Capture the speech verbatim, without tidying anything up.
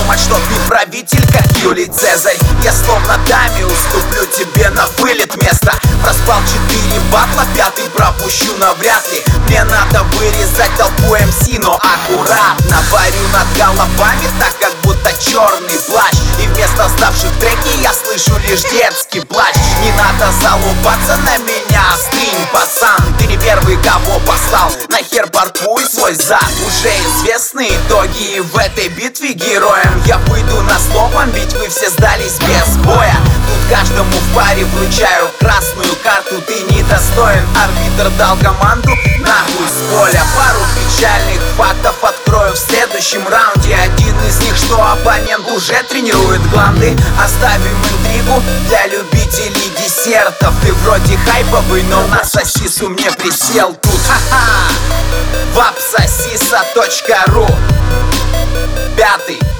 думать, что ты правитель, как Юлий Цезарь. Я словно даме уступлю тебе на вылет место. Проспал четыре батла, пятый пропущу навряд ли. Мне надо вырезать толпу эм си, но аккуратно. Парю над головами, так как будто черный плащ. И вместо сдавших треки я слышу лишь детский плач. Не надо залупаться на меня, остынь, пацан. Ты не первый, кого послал нахер паркуй свой зад. Уже известны итоги, и в этой битве героем я выйду на словом, ведь вы все сдались без боя. Тут каждому в паре вручаю красную карту. Ты недостоин, арбитр дал команду нахуй с поля. Пару печальных фактов открою в следующем раунде. Один из них, что оппонент уже тренирует гланды. Оставим интригу для любителей десертов. Ты вроде хайповый, но на сосису мне присел тут. Ха-ха! вапсосиса точка ру. Пятый